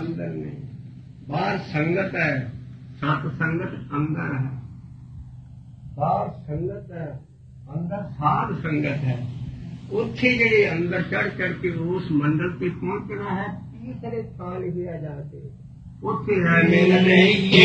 अंदर नहीं, बाहर संगत है, सत संगत अंदर है। बाहर संगत है, अंदर साध संगत है। उत्थे जेड़े अंदर चढ़ चढ़ के उस मंडल पे पहुंचना है, तीसरे स्थान गया जाके उत्थे है मिलने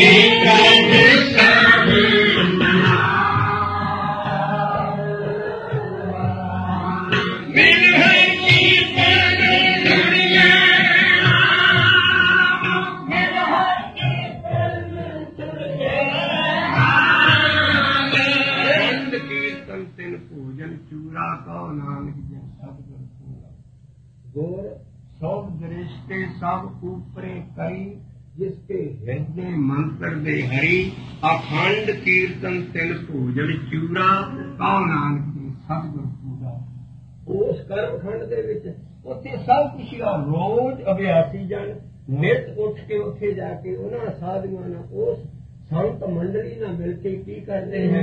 सब ऊपरे करी, जिसके हृदय मंत्र दे हरि, अखंड कीर्तन तिन भोजन चूरा, कहो नानक जी सतगुर पूरा। उस कर्म खंड दे विच उत्थे सब कुछ रोज अभ्यासी जन नित उठ के उत्थे जाके उन्हां साधुआं नाल उस संत मंडली नाल मिल के की करते हैं,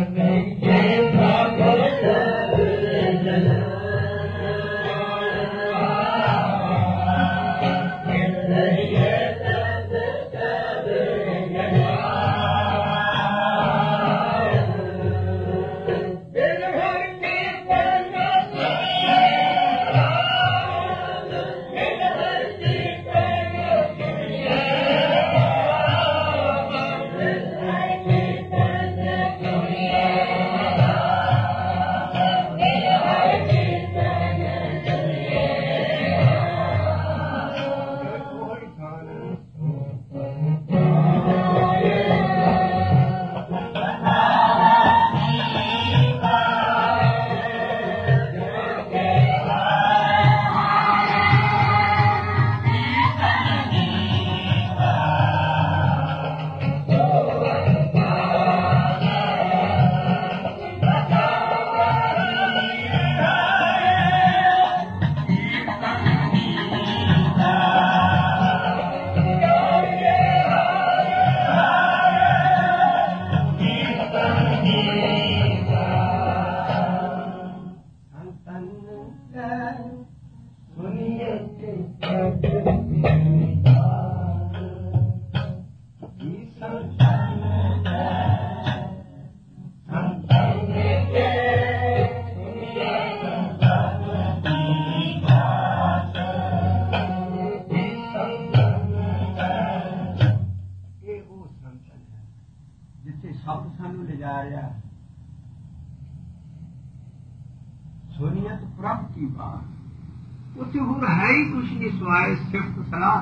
सुनियत प्रभ की बात उत्थे हुण है ही कुछ नहीं सिवाए सिफत सलाह।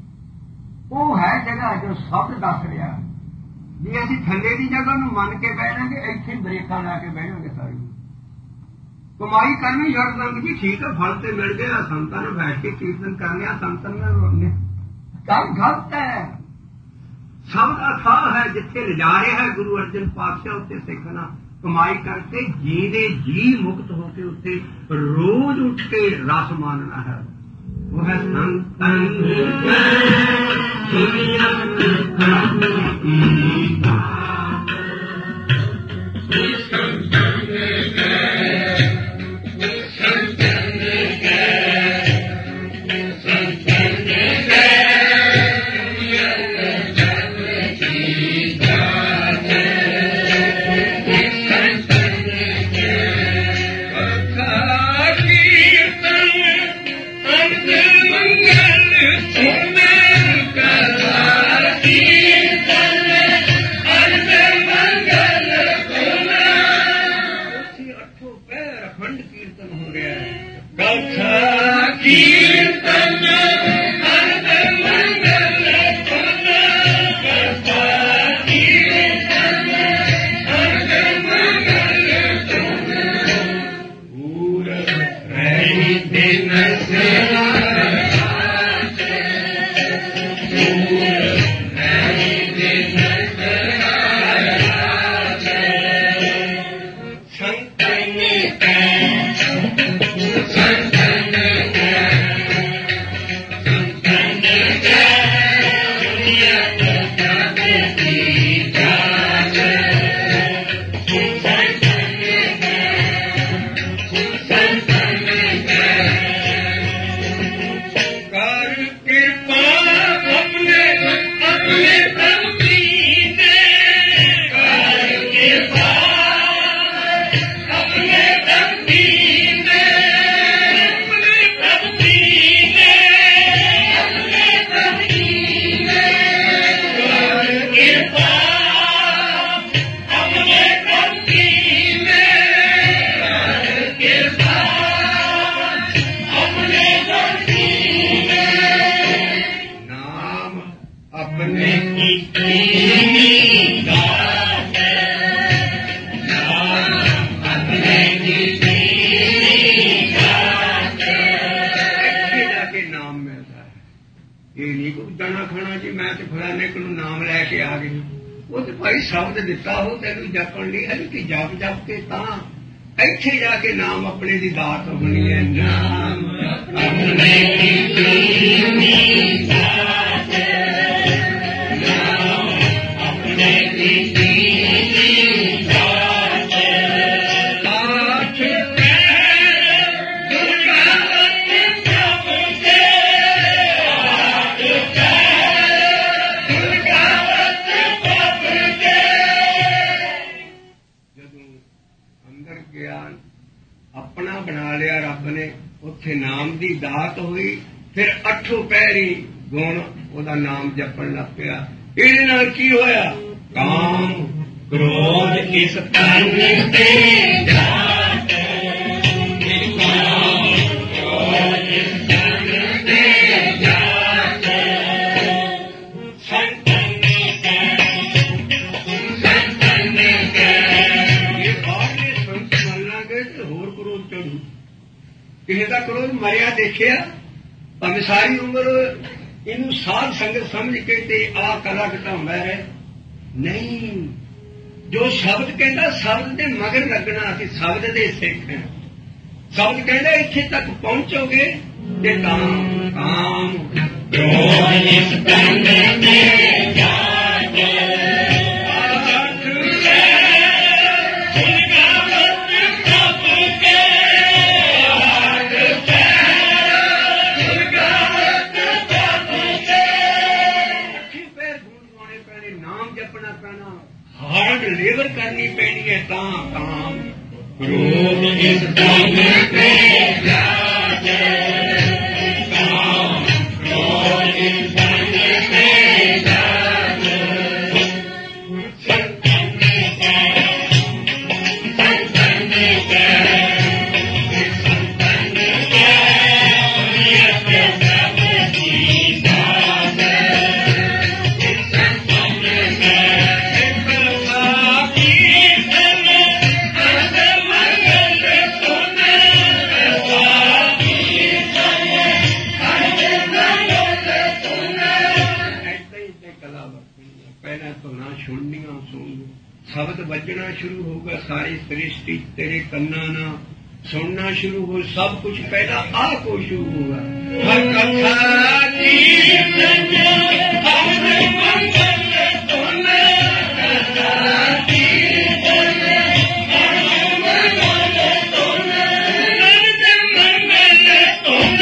वो है जगह जो शब्द दस रहा, जे असीं थल्ले की जगह नूं मन के बह जांगे, इत्थे ब्रेकां ला के बह जांगे, सारी कमाई करनी छड़ देंगे जी, ठीक है फल तो मिल गया, संतां ने बैठ के कीर्तन कर लिया, संतन ने काम गलत है। शब्द अथाह है, जिथे ले जा रहा है गुरु अर्जन पातशाह उत्ते सिखना कमाई करके जींदे जी मुक्त होके उत्ते रोज उठ के रस मानना है। वो है संतन ਖਾਣਾ ਜੀ ਮੈਂ ਤੇ ਫਲਾਣੇ ਕੋਲ ਨਾਮ ਲੈ ਕੇ ਆ ਗਈ ਉਹ ਤੇ ਭਾਈ ਸ਼ਬਦ ਦਿੱਤਾ ਹੋ ਤੈਨੂੰ ਜਪਣ ਲਈ ਅਜੇ ਕਿ ਜਪ ਕੇ ਤਾਂ ਇੱਥੇ ਜਾ ਕੇ ਨਾਮ ਆਪਣੇ ਦੀ ਦਾਤ ਹੋਣੀ ਹੈ ਨਾਮ ਆਪਣੇ ਦੀ ਦਾਤ ਨਾਮ ਆਪਣੇ ਦੀ ਆਪਣਾ ਬਣਾ ਲਿਆ ਰੱਬ ਨੇ ਉੱਥੇ ਨਾਮ ਦੀ ਦਾਤ ਹੋਈ ਫਿਰ 8 ਪਹਿਰੀ ਗੁਣ ਉਹਦਾ ਨਾਮ ਜਪਣ ਲੱਗ ਪਿਆ ਇਹਦੇ ਨਾਲ ਕੀ ਹੋਇਆ ਕਾਮ ਕ੍ਰੋਧ ਇਸ ਤਨ ਤੇ ਜਾਤ ਕਾਮ ਕ੍ਰੋਧ ਇਸ ਤਨ ਤੇ ਜਾਤ ਸੰਤਨ ਨੇ ਇਹ ਬਾਹਰਲੇ ਸੰਤ ਮੰਨ ਲਾਂਗੇ ਤੇ ਹੋਰ ਕ੍ਰੋਧ ਚੜੂ ਕਿਸੇ ਦਾ ਕ੍ਰੋਧ ਮਰਿਆ ਦੇਖਿਆ ਭਾਵੇਂ ਸਾਰੀ ਉਮਰ ਇਹਨੂੰ ਸਾਧ ਸੰਗਤ ਸਮਝ ਕੇ ਤੇ ਆਹ ਕਲਾ ਘਟਾਉਂਦਾ ਹੈ ਨਹੀਂ ਜੋ ਸ਼ਬਦ ਕਹਿੰਦਾ ਸ਼ਬਦ ਦੇ ਮਗਰ ਲੱਗਣਾ ਅਸੀਂ ਸ਼ਬਦ ਦੇ ਸਿੱਖ ਹਾਂ ਸ਼ਬਦ ਕਹਿੰਦਾ ਇੱਥੇ ਤੱਕ ਪਹੁੰਚੋਗੇ ਤੇ ਕਾਮ ਕ੍ਰੋਧ ਇਸ ਤਨ ਤੇ ਜਾਤ ਹਾਰਡ ਲੇਬਰ ਕਰਨੀ ਪੈਣੀ ਹੈ ਤਾਂ ਕਾਮ ਕ੍ਰੋਧ ਇਸ ਤਨ ਤੇ ਜਾਤ ਕਾਮ ਕ੍ਰੋਧ ਇਸ ਤਨ ਤੇ ਜਾਤ ਸੰਤਨ ਸ਼ਬਦ ਵੱਜਣਾ ਸ਼ੁਰੂ ਹੋਗਾ ਸਾਰੀ ਸ੍ਰਿਸ਼ਟੀ ਤੇਰੇ ਕੰਨਾਂ ਨਾਲ ਸੁਣਨਾ ਸ਼ੁਰੂ ਹੋ ਸਭ ਕੁਝ ਪਹਿਲਾਂ ਆਹ ਕੋ ਸ਼ੁਰੂ ਹੋਗਾ ਹਰ ਕਥਾ ਕੀਰਤਨ ਹਰ ਮੰਗਲ ਧੁਨ ਕਥਾ ਕੀਰਤਨ ਹਰ ਮੰਗਲ ਧੁਨ ਹਰ ਮੰਗਲ ਧੁਨ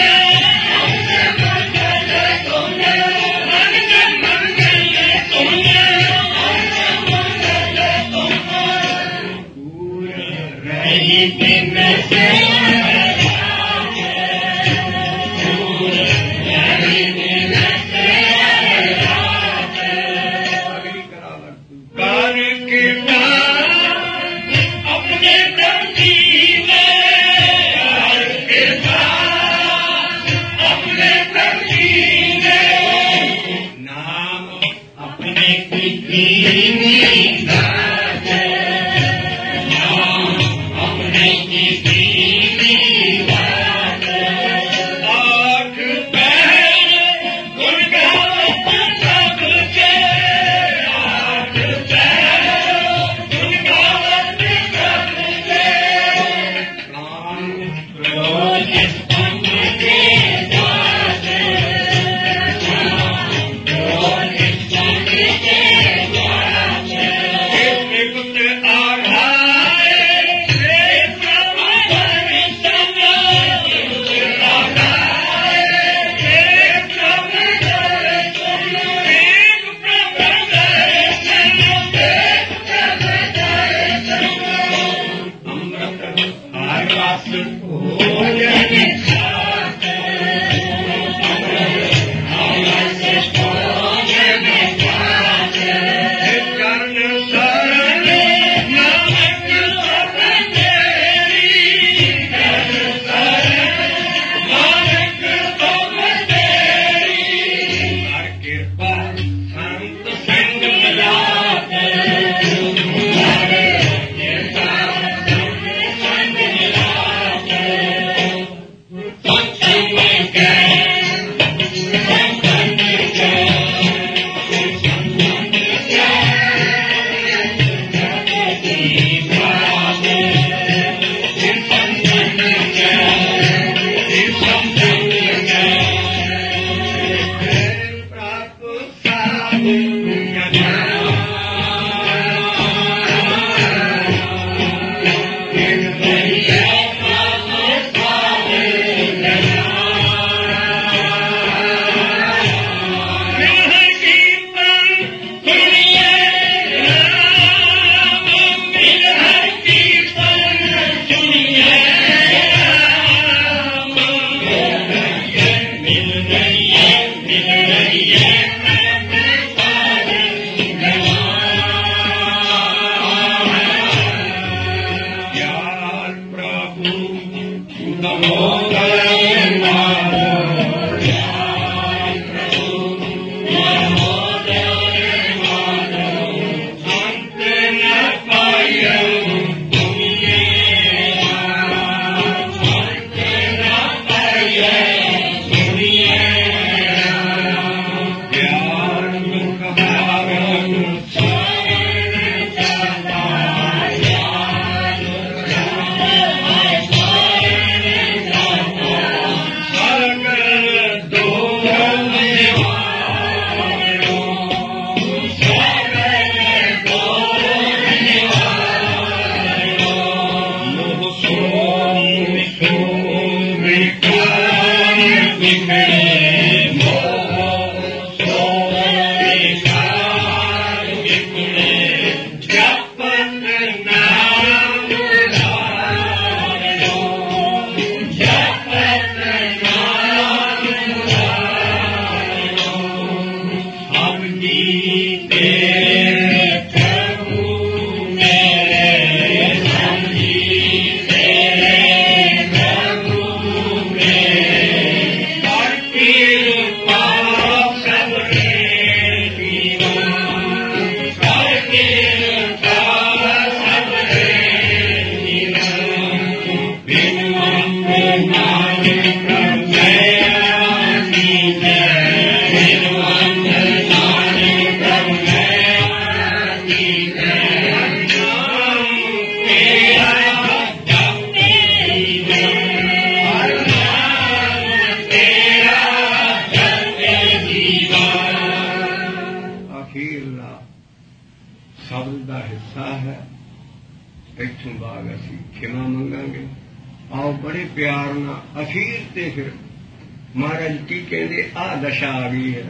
महाराज की कहते आ दशा आ गई है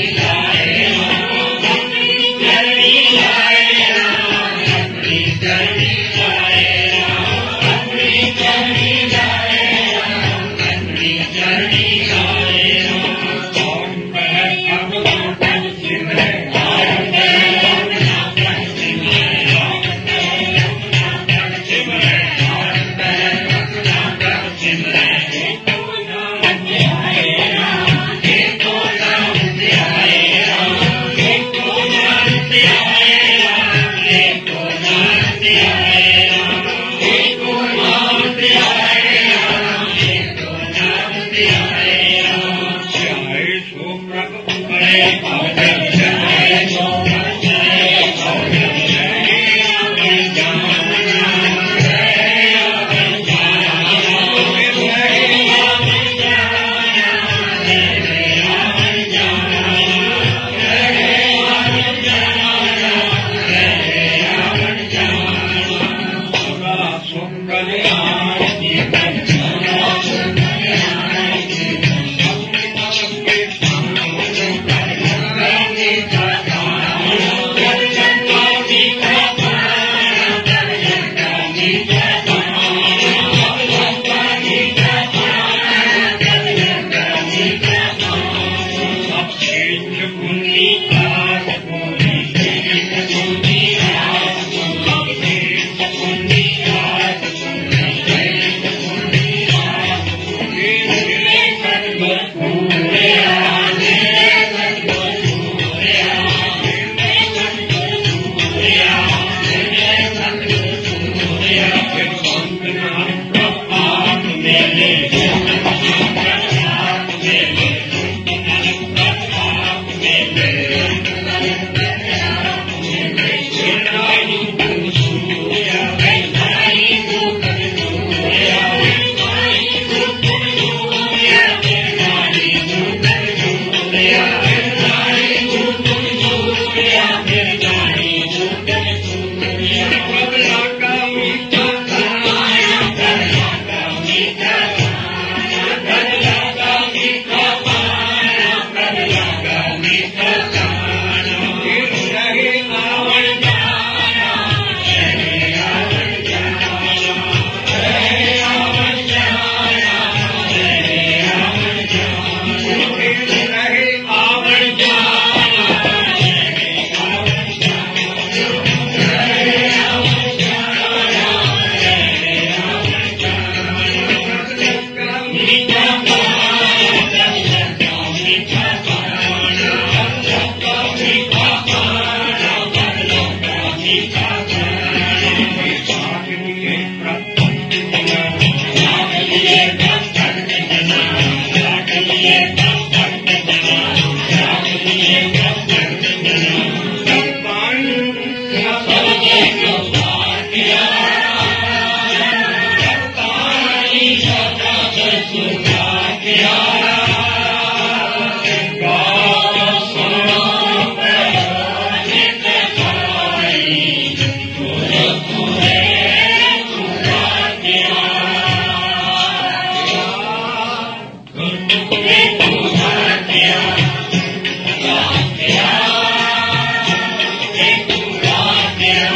Yeah. Yeah.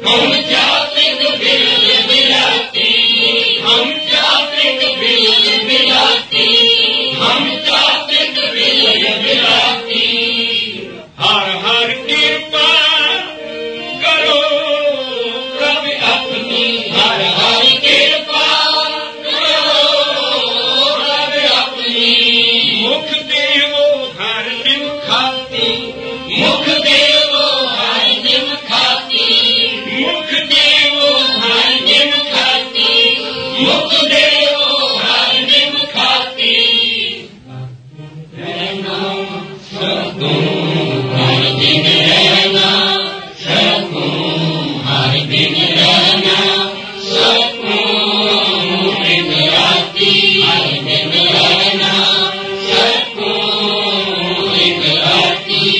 हम जातिक बिल बिलाती, हम जातिक बिल बिलाती, हम जातिक बिल बिलाती। हर हर कृपा करो प्रभु अपनी, हर हर कृपा करो प्रभु अपनी। मुख देवो हर निम खाती, मुख देवो हर निम खाती, मुख देवो हर निम खाती, मुख देवो हर निम खाती। रहना सकूं हर दिन, रहना सकूं हर दिन, रहना सकूं दिन राती, हर दिन रहना सकूं दिन राती।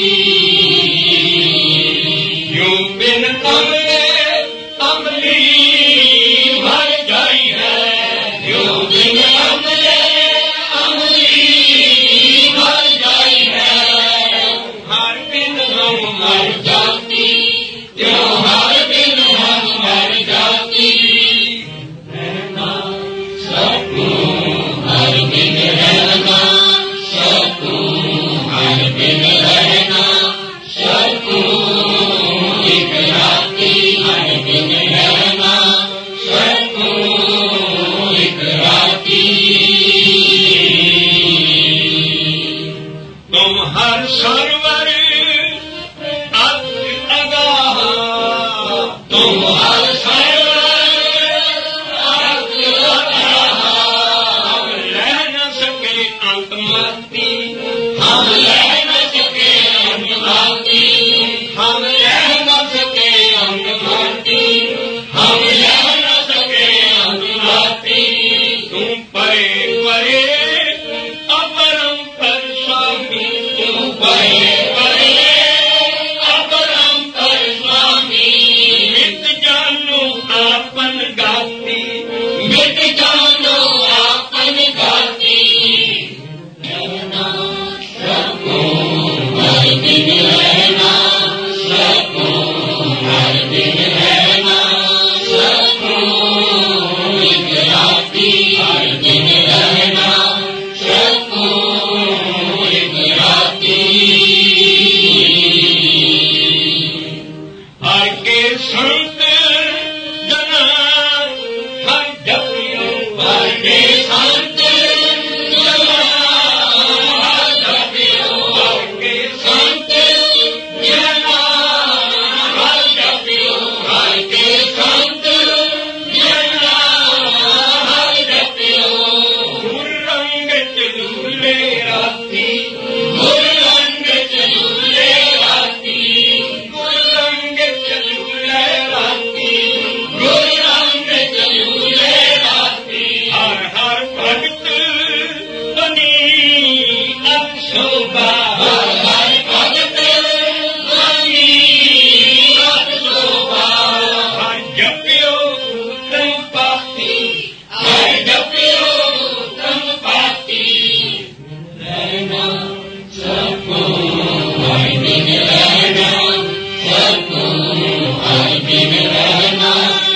यूं बिन अमले अमली मर गई है, यूं बिन अमले अमली मर गई है। हर दिन हम मर जाती, क्यों हर दिन हम मर जाती। रहना सकूं हर दिन, रहना सकूं हर दिन, रहना सकूं एक राती, हर दिन रहना सकूं एक राती। तुम हर सरवर अत अगाह, तुम हर सरवर अत अगाह। हम रह न सके अंतमती, हम रह न सके अंतमती, हम रह न सके अंतमती, हम रह न सके अंतमती। तुम परे परे अपरंपर स्वामी, तुम परे परे अपरंपर स्वामी। मित जानो आपन गाती, मित जानो आपन गाती। रहना सकूं हर दिन, रहना सकूं हर दिन, रहना सकूं एक राती, हर दिन रहना सकूं एक राती। हर के संत जना हर जपियो, हर के संत जना हर जपियो, हर के संत जना हर जपियो, हर के संत जना हर जपियो। गुर रंग झूले राती, गुर रंग झूले राती, गुर रंग झूले राती, गुर रंग झूले राती। हर हर भगत बनी अब शोभा, हर हर भगत बनी अब शोभा। हर जपियो उत्तम पाती, हर जपियो उत्तम पाती। रहना सकूं हर दिन, रहना सकूं हर दिन, रहना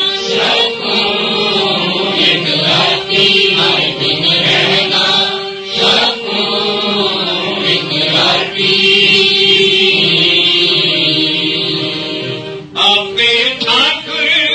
सकूं एक राती, हर दिन रहना सकूं एक राती। आपे ठाकुर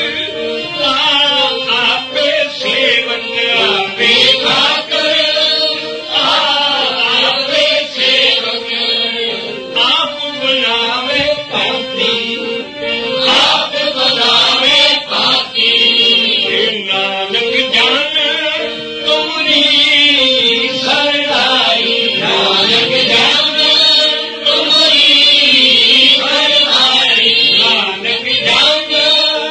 आपे सेवक, आपे ठाकुर आपे सेवक। आप बनावे पाती, आप बनावे पाती। नानक जान तुमरी सरदारी, नानक जान तुमरी सरदारी, नानक जान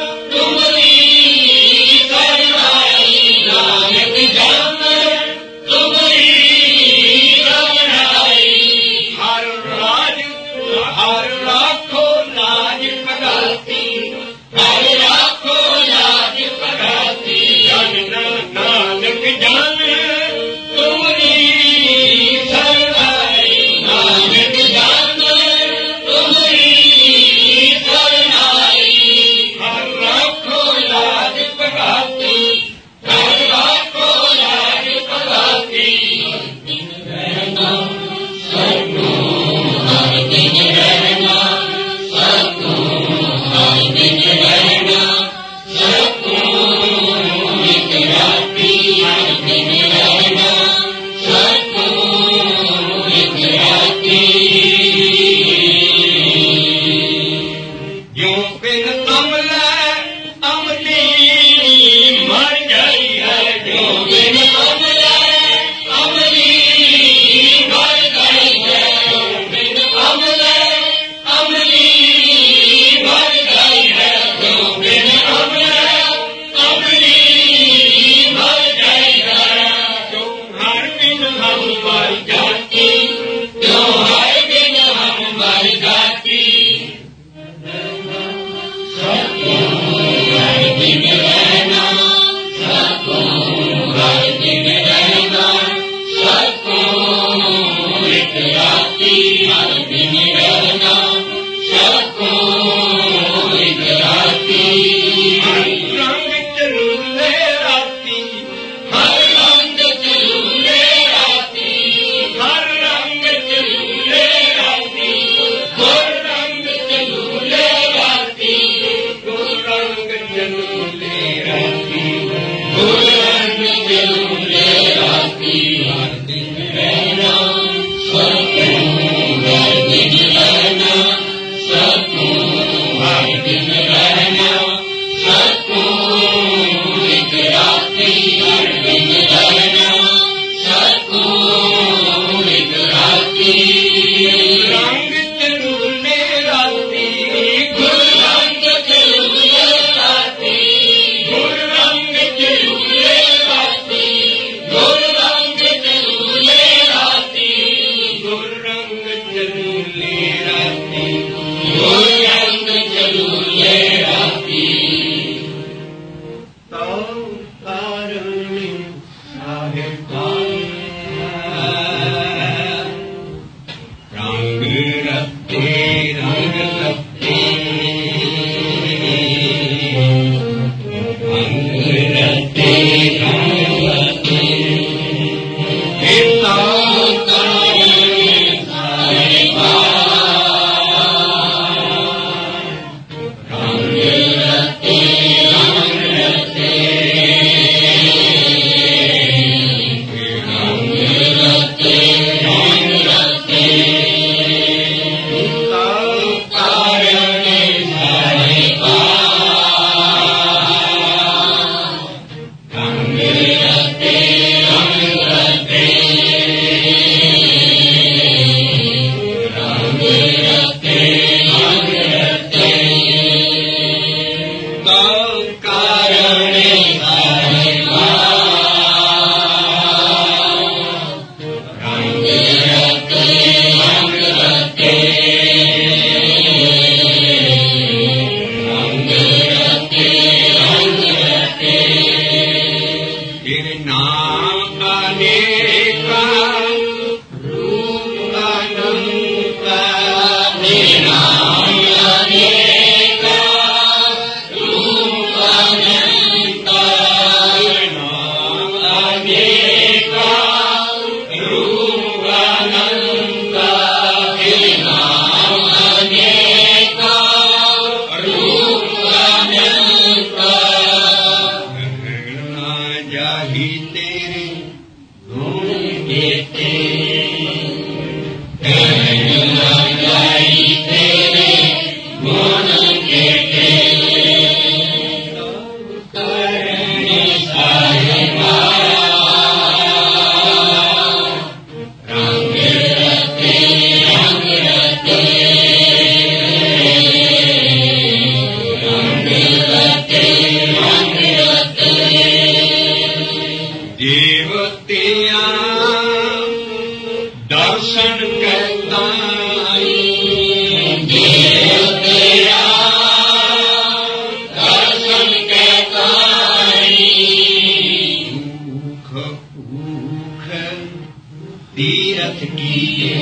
तीरथ किए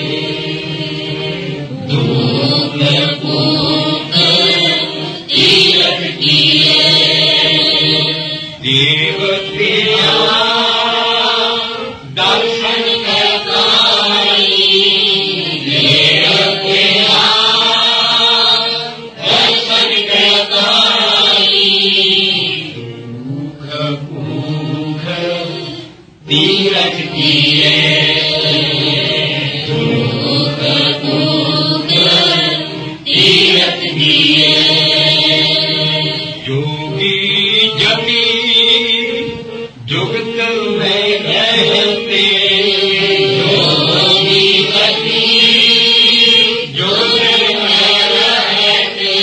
दुख भूख तीरथ किए देवतिया दर्शन करताई देवतिया दर्शन करताई दुख भूख तीरथ किए जोगी जमी जुगत में रहते जोगी जमी जुगत में रहते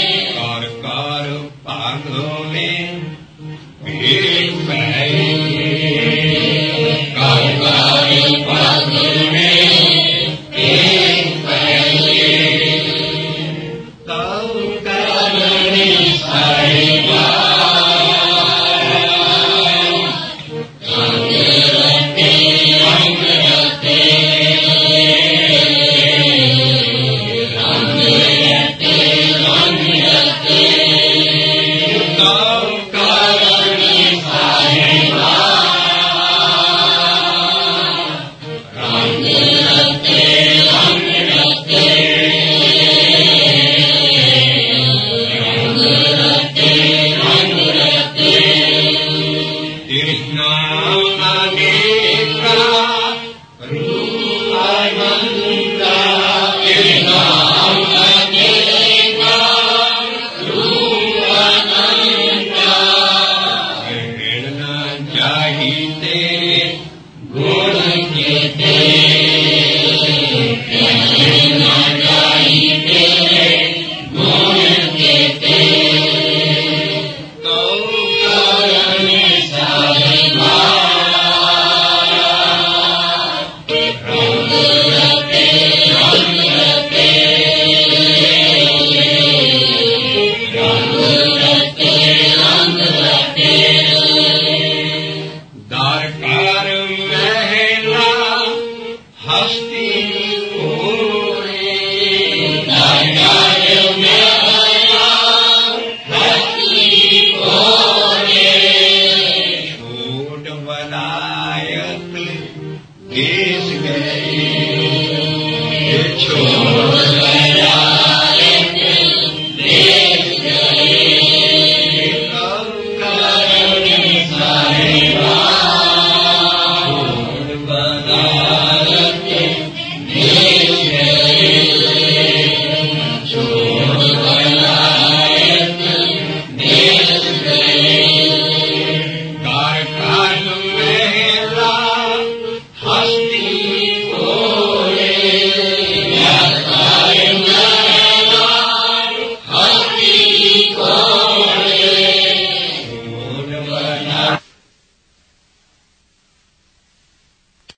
कार पागों में भीड़ पहले